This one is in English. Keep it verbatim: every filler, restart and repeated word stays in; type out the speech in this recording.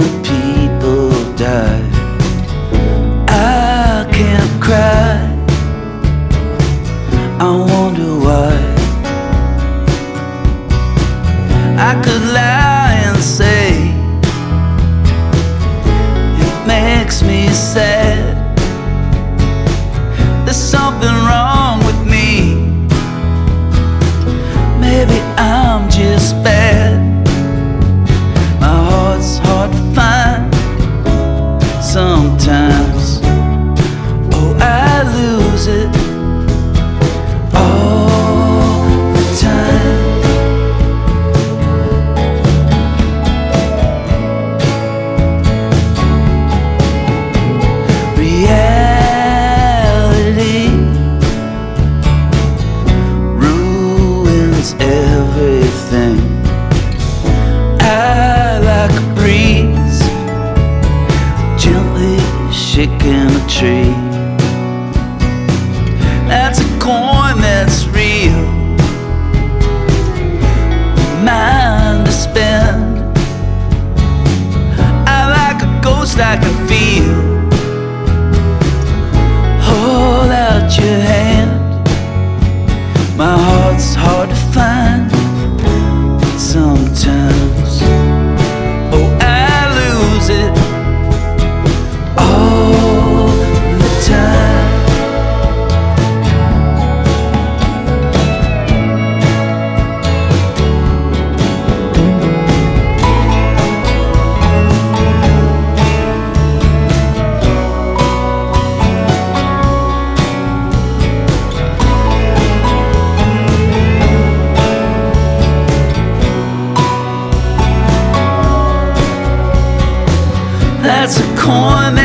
the people die. I can't cry, I wonder why. I could lie and say it makes me sad. There's something wrong with me. Maybe I'm just bad. My heart's hard to find sometimes. Oh, I lose it all the time. Reality ruins everything. I like a breeze gently shaking a tree. That's a coin that's real, mine to spend. I like a ghost I can feel. Hold out your hand. My heart's hard to find sometimes. Oh, I lose it all the time. That's a coin